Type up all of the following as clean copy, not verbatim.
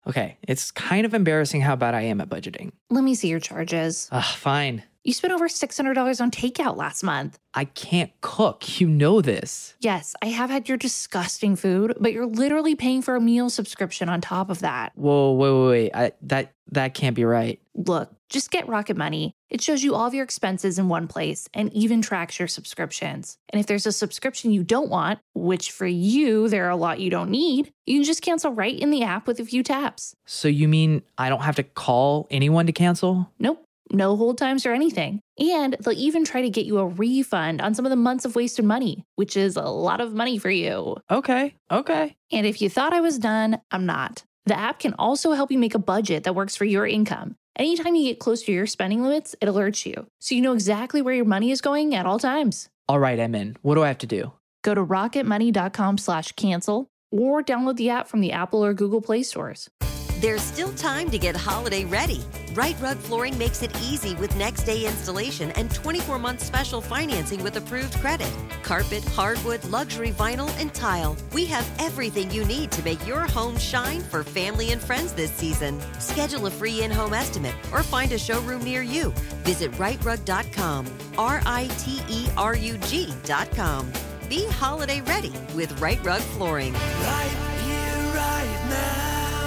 Okay, it's kind of embarrassing how bad I am at budgeting. Let me see your charges. Fine. You spent over $600 on takeout last month. I can't cook. You know this. Yes, I have had your disgusting food, but you're literally paying for a meal subscription on top of that. Whoa, wait. That can't be right. Look, just get Rocket Money. It shows you all of your expenses in one place and even tracks your subscriptions. And if there's a subscription you don't want, which for you, there are a lot you don't need, you can just cancel right in the app with a few taps. So you mean I don't have to call anyone to cancel? Nope. No hold times or anything. And they'll even try to get you a refund on some of the months of wasted money, which is a lot of money for you. Okay. And if you thought I was done, I'm not. The app can also help you make a budget that works for your income. Anytime you get close to your spending limits, it alerts you, so you know exactly where your money is going at all times. All right, I'm in. What do I have to do? Go to rocketmoney.com/cancel or download the app from the Apple or Google Play stores. There's still time to get holiday ready. Right Rug Flooring makes it easy with next day installation and 24-month special financing with approved credit. Carpet, hardwood, luxury vinyl, and tile. We have everything you need to make your home shine for family and friends this season. Schedule a free in-home estimate or find a showroom near you. Visit rightrug.com, RITERUG.com. Be holiday ready with Right Rug Flooring. Right here, right now.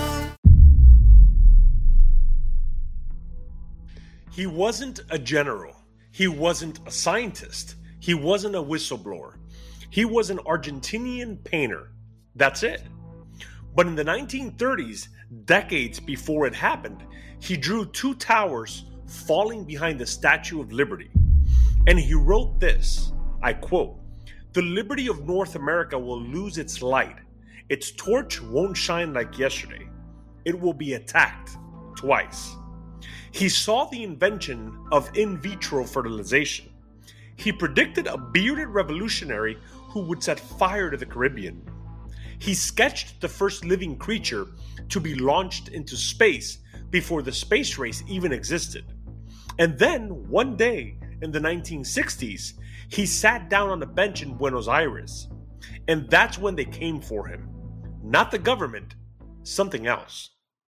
He wasn't a general. He wasn't a scientist. He wasn't a whistleblower. He was an Argentinian painter. That's it. But in the 1930s, decades before it happened, he drew two towers falling behind the Statue of Liberty. And he wrote this, I quote, "The liberty of North America will lose its light. Its torch won't shine like yesterday. It will be attacked twice." He saw the invention of in vitro fertilization. He predicted a bearded revolutionary who would set fire to the Caribbean. He sketched the first living creature to be launched into space before the space race even existed. And then, one day in the 1960s, he sat down on a bench in Buenos Aires. And that's when they came for him. Not the government, something else.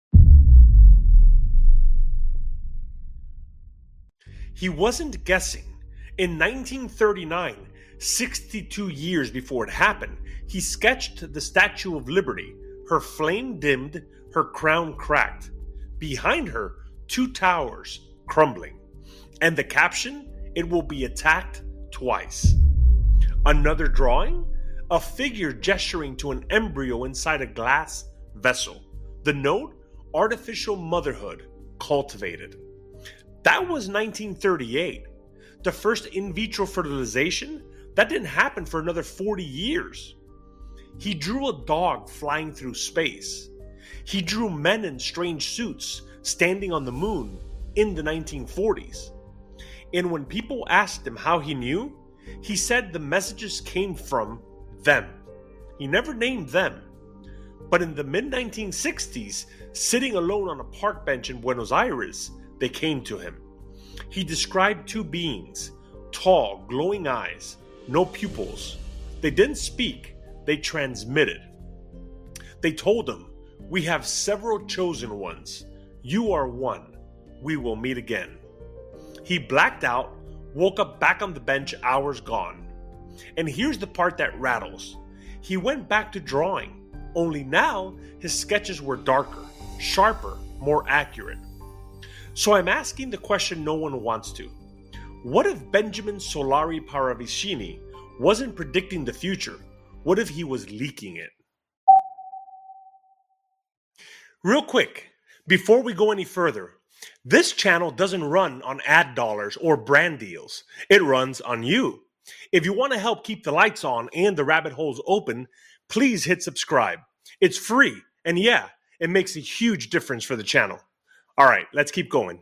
He wasn't guessing. In 1939, 62 years before it happened, he sketched the Statue of Liberty, her flame dimmed, her crown cracked. Behind her, two towers crumbling. And the caption, "It will be attacked twice." Another drawing, a figure gesturing to an embryo inside a glass vessel. The note, "Artificial motherhood cultivated." That was 1938. The first in vitro fertilization, that didn't happen for another 40 years. He drew a dog flying through space. He drew men in strange suits standing on the moon in the 1940s. And when people asked him how he knew, he said the messages came from them. He never named them. But in the mid-1960s, sitting alone on a park bench in Buenos Aires, they came to him. He described two beings, tall, glowing eyes, no pupils. They didn't speak, they transmitted. They told him, "We have several chosen ones. You are one. We will meet again." He blacked out, woke up back on the bench, hours gone. And here's the part that rattles. He went back to drawing, only now his sketches were darker, sharper, more accurate. So I'm asking the question no one wants to. What if Benjamin Solari Paravicini wasn't predicting the future? What if he was leaking it? Real quick, before we go any further, this channel doesn't run on ad dollars or brand deals. It runs on you. If you want to help keep the lights on and the rabbit holes open, please hit subscribe. It's free, and yeah, it makes a huge difference for the channel. All right, let's keep going.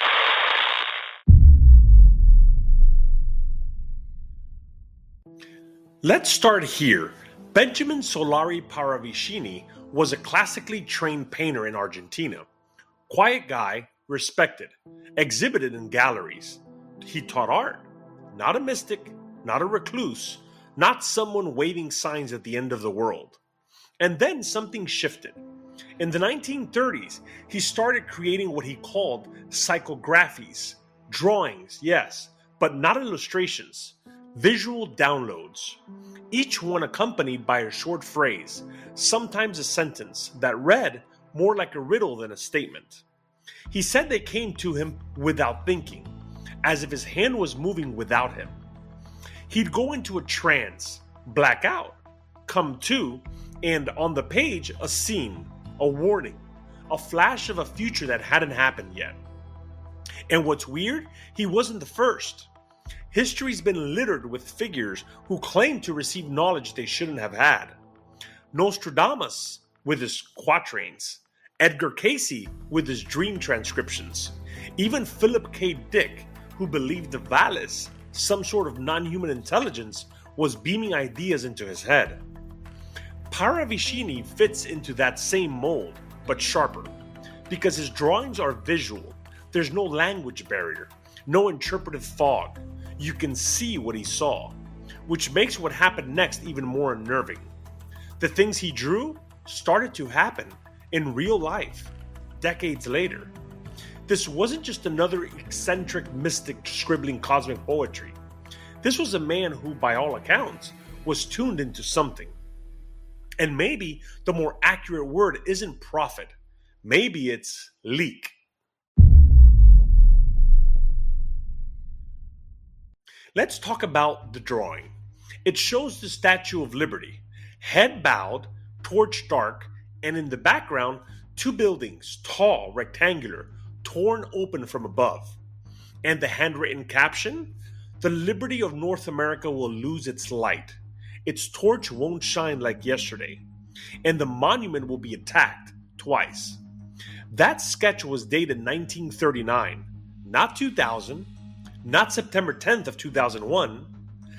Let's start here. Benjamin Solari Paravicini was a classically trained painter in Argentina. Quiet guy, respected, exhibited in galleries. He taught art. Not a mystic, not a recluse, not someone waving signs at the end of the world. And then something shifted. In the 1930s, he started creating what he called psychographies, drawings, yes, but not illustrations, visual downloads, each one accompanied by a short phrase, sometimes a sentence, that read more like a riddle than a statement. He said they came to him without thinking, as if his hand was moving without him. He'd go into a trance, black out, come to, and on the page, a scene, a warning, a flash of a future that hadn't happened yet. And what's weird, he wasn't the first. History's been littered with figures who claim to receive knowledge they shouldn't have had. Nostradamus with his quatrains, Edgar Cayce with his dream transcriptions, even Philip K. Dick, who believed the Valis, some sort of non-human intelligence, was beaming ideas into his head. Paravicini fits into that same mold, but sharper, because his drawings are visual. There's no language barrier, no interpretive fog. You can see what he saw, which makes what happened next even more unnerving. The things he drew started to happen in real life, decades later. This wasn't just another eccentric mystic scribbling cosmic poetry. This was a man who, by all accounts, was tuned into something. And maybe the more accurate word isn't prophet. Maybe it's leak. Let's talk about the drawing. It shows the Statue of Liberty, head bowed, torch dark, and in the background, two buildings, tall, rectangular, torn open from above. And the handwritten caption, "The liberty of North America will lose its light. Its torch won't shine like yesterday. And the monument will be attacked twice." That sketch was dated 1939, not 2000, not September 10th of 2001,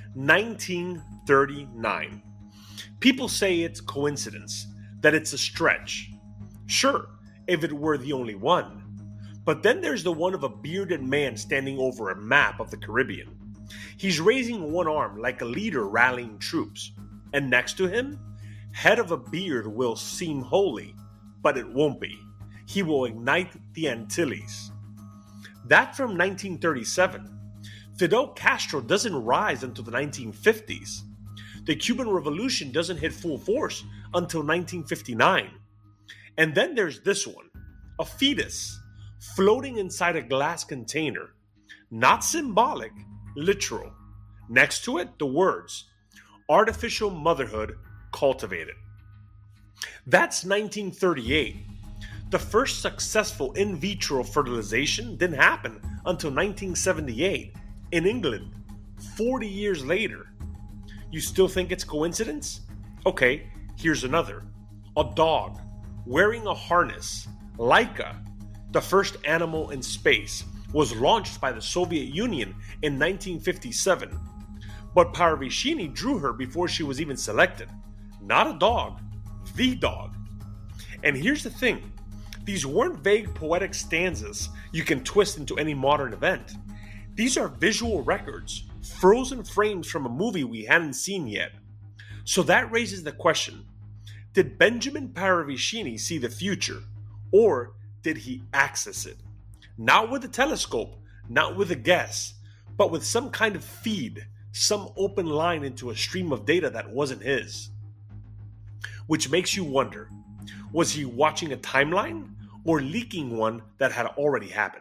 1939. People say it's coincidence, that it's a stretch. Sure, if it were the only one. But then there's the one of a bearded man standing over a map of the Caribbean. He's raising one arm like a leader rallying troops. And next to him, head of a beard will seem holy, but it won't be. He will ignite the Antilles. That from 1937. Fidel Castro doesn't rise until the 1950s. The Cuban Revolution doesn't hit full force until 1959. And then there's this one, a fetus, floating inside a glass container. Not symbolic, literal. Next to it, the words, "Artificial motherhood cultivated." That's 1938. The first successful in vitro fertilization didn't happen until 1978 in England, 40 years later. You still think it's coincidence? Okay, here's another. A dog wearing a harness, Laika, the first animal in space, was launched by the Soviet Union in 1957. But Paravicini drew her before she was even selected. Not a dog, the dog. And here's the thing. These weren't vague poetic stanzas you can twist into any modern event. These are visual records, frozen frames from a movie we hadn't seen yet. So that raises the question, did Benjamin Paravicini see the future, or did he access it? Not with a telescope, not with a guess, but with some kind of feed, some open line into a stream of data that wasn't his. Which makes you wonder, was he watching a timeline or leaking one that had already happened?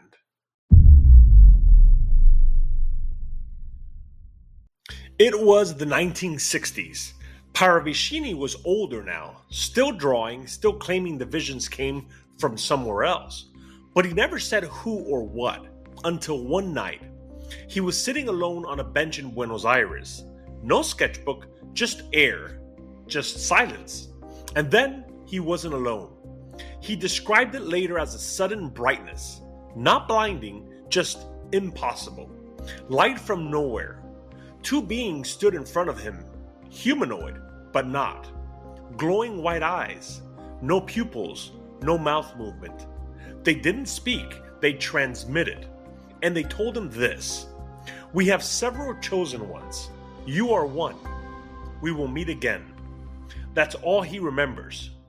It was the 1960s. Paravicini was older now, still drawing, still claiming the visions came from somewhere else. But he never said who or what, until one night. He was sitting alone on a bench in Buenos Aires. No sketchbook, just air, just silence. And then he wasn't alone. He described it later as a sudden brightness, not blinding, just impossible. Light from nowhere. Two beings stood in front of him, humanoid, but not. Glowing white eyes, no pupils, no mouth movement. They didn't speak, they transmitted. And they told him this: "We have several chosen ones. You are one. We will meet again." That's all he remembers.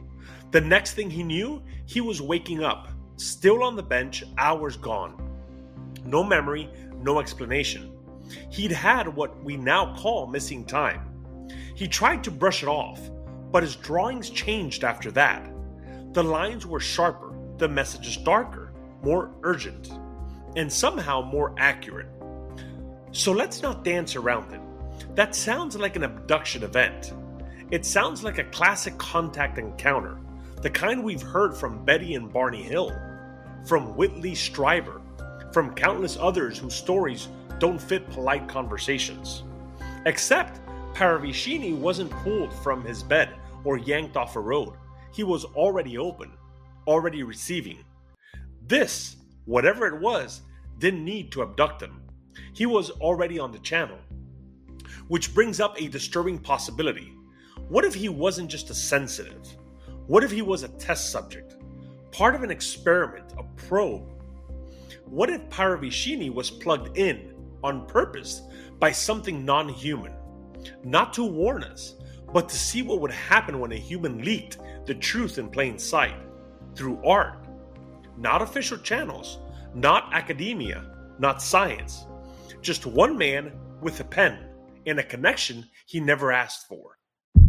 The next thing he knew, he was waking up, still on the bench, hours gone. No memory, no explanation. He'd had what we now call missing time. He tried to brush it off, but his drawings changed after that. The lines were sharper, the messages darker, more urgent, and somehow more accurate. So let's not dance around it. That sounds like an abduction event. It sounds like a classic contact encounter, the kind we've heard from Betty and Barney Hill, from Whitley Strieber, from countless others whose stories don't fit polite conversations. Except Paravicini wasn't pulled from his bed or yanked off a road. He was already open, already receiving. This, whatever it was, didn't need to abduct him. He was already on the channel. Which brings up a disturbing possibility. What if he wasn't just a sensitive? What if he was a test subject? Part of an experiment, a probe? What if Paravicini was plugged in on purpose by something non-human? Not to warn us, but to see what would happen when a human leaked the truth in plain sight. Through art. Not official channels, not academia, not science. Just one man with a pen and a connection he never asked for.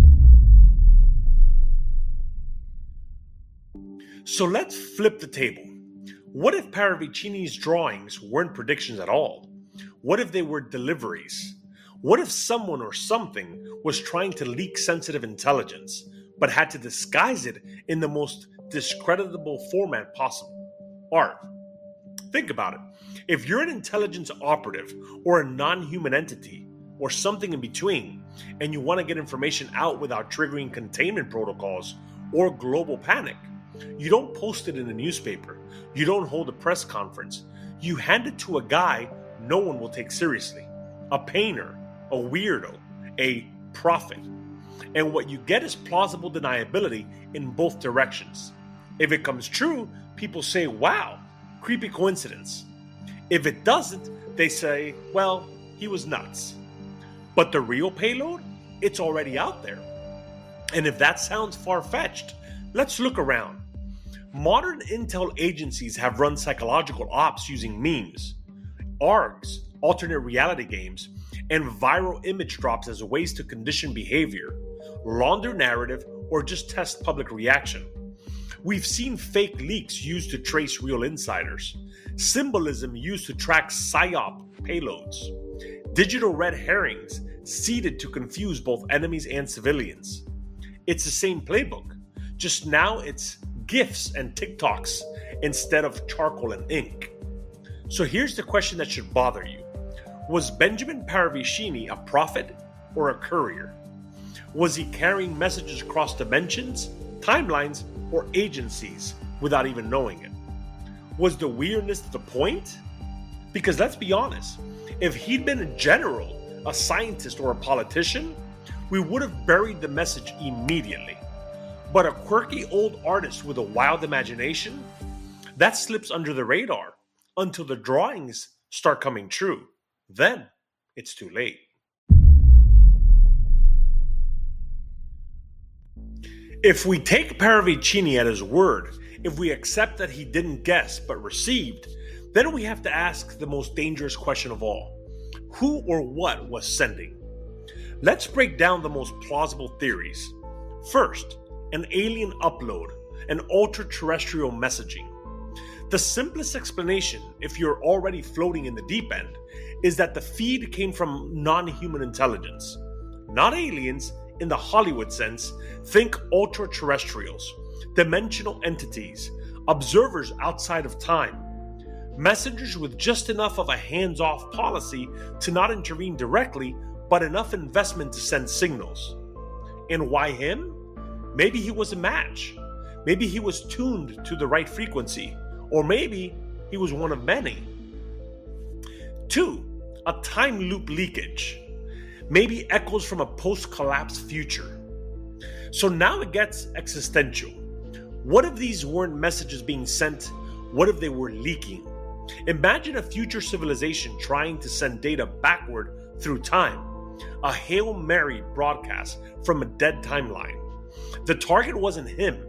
So let's flip the table. What if Paravicini's drawings weren't predictions at all? What if they were deliveries? What if someone or something was trying to leak sensitive intelligence, but had to disguise it in the most discreditable format possible? Art. Think about it. If you're an intelligence operative or a non-human entity or something in between, and you want to get information out without triggering containment protocols or global panic, you don't post it in a newspaper. You don't hold a press conference. You hand it to a guy no one will take seriously. A painter, a weirdo, a prophet. And what you get is plausible deniability in both directions. If it comes true, people say, wow, creepy coincidence. If it doesn't, they say, well, he was nuts. But the real payload, it's already out there. And if that sounds far-fetched, let's look around. Modern intel agencies have run psychological ops using memes, ARGs, alternate reality games, and viral image drops as ways to condition behavior, launder narrative, or just test public reaction. We've seen fake leaks used to trace real insiders, symbolism used to track PSYOP payloads, digital red herrings seeded to confuse both enemies and civilians. It's the same playbook, just now it's GIFs and TikToks instead of charcoal and ink. So here's the question that should bother you. Was Benjamin Paravicini a prophet or a courier? Was he carrying messages across dimensions, timelines, or agencies without even knowing it? Was the weirdness the point? Because let's be honest, if he'd been a general, a scientist, or a politician, we would have buried the message immediately. But a quirky old artist with a wild imagination, that slips under the radar until the drawings start coming true. Then it's too late. If we take Paravicini at his word, if we accept that he didn't guess but received, then we have to ask the most dangerous question of all. Who or what was sending? Let's break down the most plausible theories. First, an alien upload, an ultra-terrestrial messaging. The simplest explanation, if you're already floating in the deep end, is that the feed came from non-human intelligence. Not aliens, in the Hollywood sense, think ultra-terrestrials, dimensional entities, observers outside of time, messengers with just enough of a hands-off policy to not intervene directly, but enough investment to send signals. And why him? Maybe he was a match. Maybe he was tuned to the right frequency. Or maybe he was one of many. 2. A time loop leakage. Maybe echoes from a post-collapse future. So now it gets existential. What if these weren't messages being sent? What if they were leaking? Imagine a future civilization trying to send data backward through time. A Hail Mary broadcast from a dead timeline. The target wasn't him,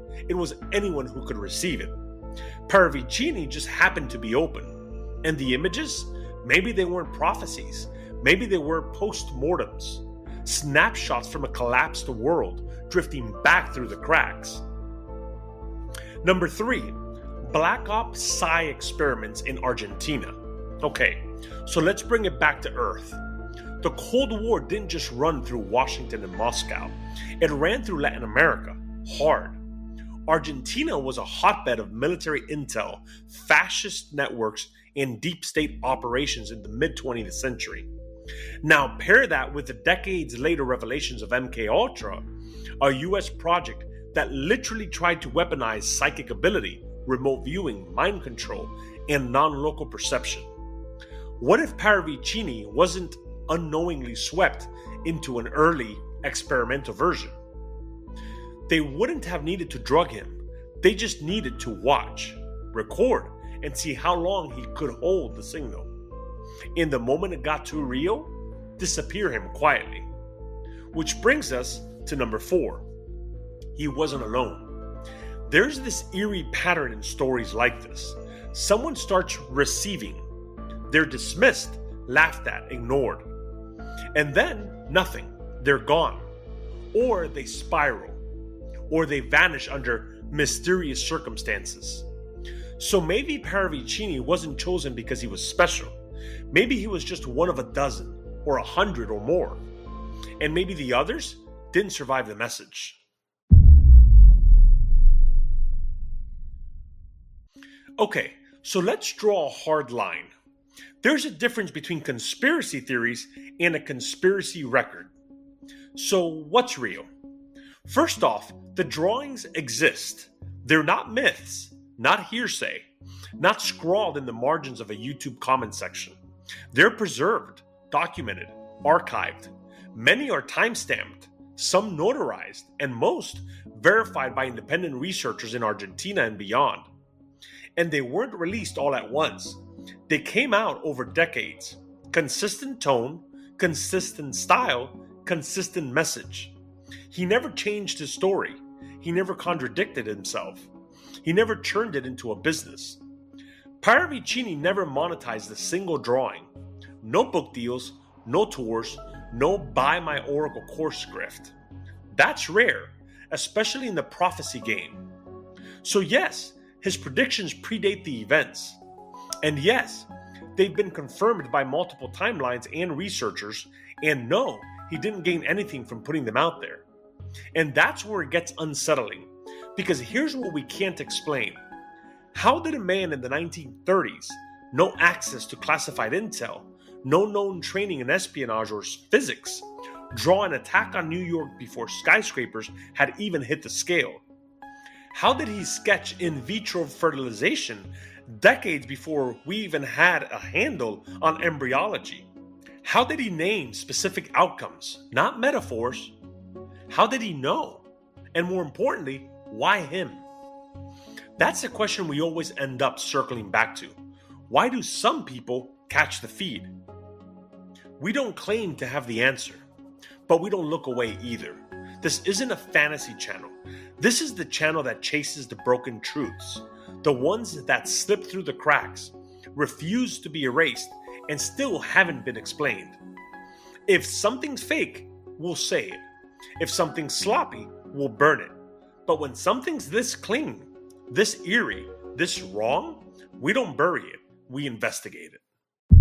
it was anyone who could receive it. Paravicini just happened to be open. And the images? Maybe they weren't prophecies. Maybe they were post-mortems. Snapshots from a collapsed world drifting back through the cracks. Number 3, Black Ops Psi experiments in Argentina. Okay, so let's bring it back to Earth. The Cold War didn't just run through Washington and Moscow. It ran through Latin America, hard. Argentina was a hotbed of military intel, fascist networks, and deep state operations in the mid-20th century. Now pair that with the decades later revelations of MKUltra, a US project that literally tried to weaponize psychic ability, remote viewing, mind control, and non-local perception. What if Paravicini wasn't unknowingly swept into an early experimental version? They wouldn't have needed to drug him. They just needed to watch, record, and see how long he could hold the signal. In the moment it got too real, disappear him quietly. Which brings us to number 4. He wasn't alone. There's this eerie pattern in stories like this. Someone starts receiving. They're dismissed, laughed at, ignored. And then nothing. They're gone. Or they spiral. Or they vanish under mysterious circumstances. So maybe Paravicini wasn't chosen because he was special. Maybe he was just one of a dozen, or 100 or more. And maybe the others didn't survive the message. Okay, so let's draw a hard line. There's a difference between conspiracy theories and a conspiracy record. So what's real? First off, the drawings exist. They're not myths, not hearsay, not scrawled in the margins of a YouTube comment section. They're preserved, documented, archived. Many are time-stamped, some notarized, and most verified by independent researchers in Argentina and beyond. And they weren't released all at once. They came out over decades. Consistent tone, consistent style, consistent message. He never changed his story. He never contradicted himself. He never turned it into a business. Paravicini never monetized a single drawing. No book deals, no tours, no buy my Oracle course grift. That's rare, especially in the prophecy game. So yes, his predictions predate the events. And yes, they've been confirmed by multiple timelines and researchers, and no, he didn't gain anything from putting them out there. And that's where it gets unsettling, because here's what we can't explain. How did a man in the 1930s, no access to classified intel, no known training in espionage or physics, draw an attack on New York before skyscrapers had even hit the scale? How did he sketch in vitro fertilization decades before we even had a handle on embryology? How did he name specific outcomes, not metaphors? How did he know? And more importantly, why him? That's a question we always end up circling back to. Why do some people catch the feed? We don't claim to have the answer, but we don't look away either. This isn't a fantasy channel. This is the channel that chases the broken truths, the ones that slip through the cracks, refuse to be erased, and still haven't been explained. If something's fake, we'll say it. If something's sloppy, we'll burn it. But when something's this clean, this eerie, this wrong, we don't bury it, we investigate it.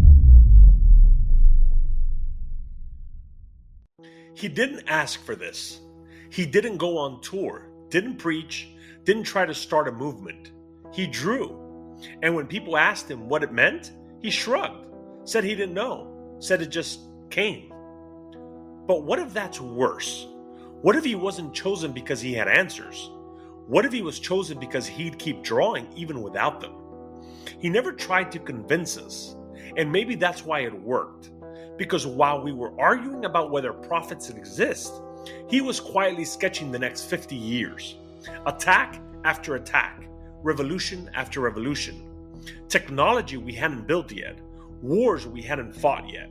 He didn't ask for this. He didn't go on tour, didn't preach, didn't try to start a movement. He drew. And when people asked him what it meant, he shrugged, said he didn't know, said it just came. But what if that's worse? What if he wasn't chosen because he had answers? What if he was chosen because he'd keep drawing even without them? He never tried to convince us, and maybe that's why it worked. Because while we were arguing about whether prophets exist, he was quietly sketching the next 50 years. Attack after attack, revolution after revolution. Technology we hadn't built yet, wars we hadn't fought yet,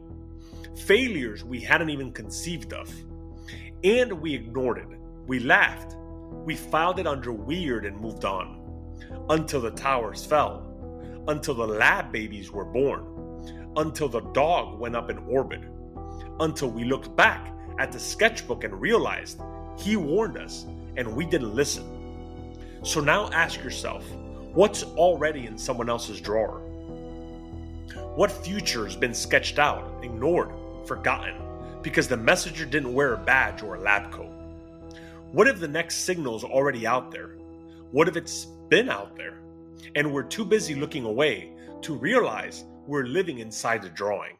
failures we hadn't even conceived of. And we ignored it. We laughed. We filed it under weird and moved on. Until the towers fell. Until the lab babies were born. Until the dog went up in orbit. Until we looked back at the sketchbook and realized he warned us and we didn't listen. So now ask yourself, what's already in someone else's drawer? What future has been sketched out, ignored, forgotten, because the messenger didn't wear a badge or a lab coat? What if the next signal's already out there? What if it's been out there, and we're too busy looking away to realize we're living inside the drawing?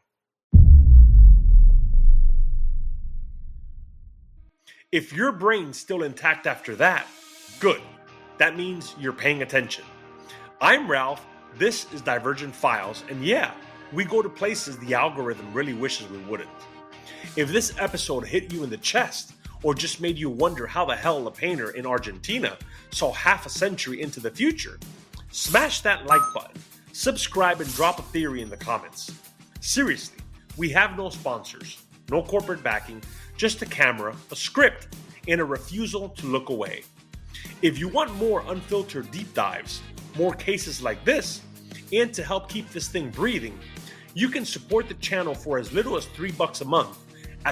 If your brain's still intact after that, good. That means you're paying attention. I'm Ralph, this is Divergent Files, and yeah, we go to places the algorithm really wishes we wouldn't. If this episode hit you in the chest, or just made you wonder how the hell a painter in Argentina saw half a century into the future, smash that like button, subscribe, and drop a theory in the comments. Seriously, we have no sponsors, no corporate backing, just a camera, a script, and a refusal to look away. If you want more unfiltered deep dives, more cases like this, and to help keep this thing breathing, you can support the channel for as little as $3 a month at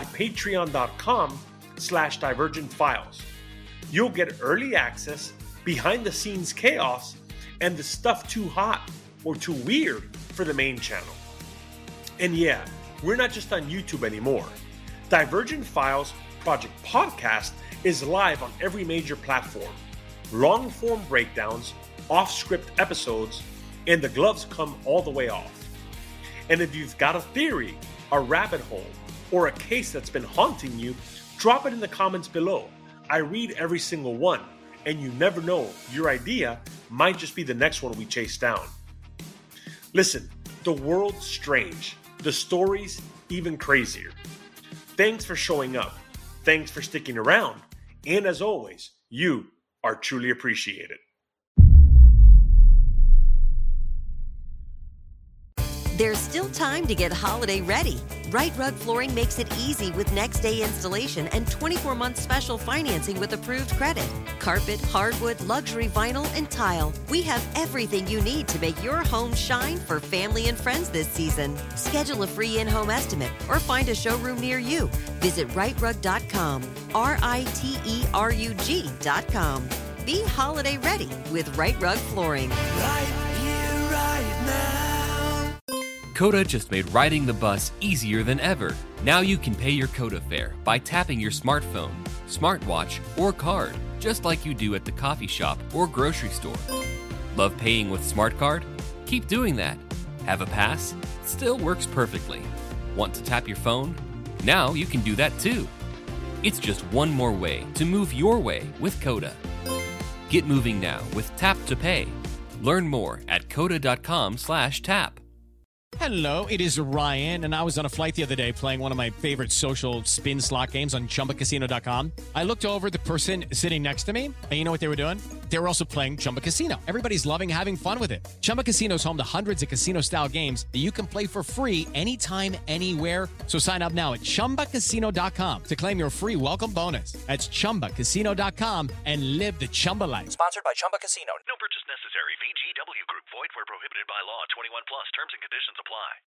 patreon.com/divergentfiles. You'll get early access, behind the scenes chaos, and the stuff too hot or too weird for the main channel. And yeah, we're not just on YouTube anymore. Divergent Files Project Podcast is live on every major platform. Long form breakdowns, off script episodes, and the gloves come all the way off. And if you've got a theory, a rabbit hole, or a case that's been haunting you, drop it in the comments below. I read every single one, and you never know, your idea might just be the next one we chase down. Listen, the world's strange, the story's even crazier. Thanks for showing up, thanks for sticking around, and as always, you are truly appreciated. There's still time to get holiday ready. Right Rug Flooring makes it easy with next day installation and 24-month special financing with approved credit. Carpet, hardwood, luxury vinyl, and tile. We have everything you need to make your home shine for family and friends this season. Schedule a free in-home estimate or find a showroom near you. Visit rightrug.com, RITERUG.com. Be holiday ready with Right Rug Flooring. Right here, right now. Coda just made riding the bus easier than ever. Now you can pay your Coda fare by tapping your smartphone, smartwatch, or card, just like you do at the coffee shop or grocery store. Love paying with SmartCard? Keep doing that. Have a pass? Still works perfectly. Want to tap your phone? Now you can do that too. It's just one more way to move your way with Coda. Get moving now with Tap to Pay. Learn more at coda.com/tap. Hello, it is Ryan, and I was on a flight the other day playing one of my favorite social spin slot games on ChumbaCasino.com. I looked over at the person sitting next to me, and you know what they were doing? They were also playing Chumba Casino. Everybody's loving having fun with it. Chumba Casino is home to hundreds of casino-style games that you can play for free anytime, anywhere. So sign up now at ChumbaCasino.com to claim your free welcome bonus. That's ChumbaCasino.com and live the Chumba life. Sponsored by Chumba Casino. No purchase necessary. VGW Group. Void where prohibited by law. 21 plus. Terms and conditions apply.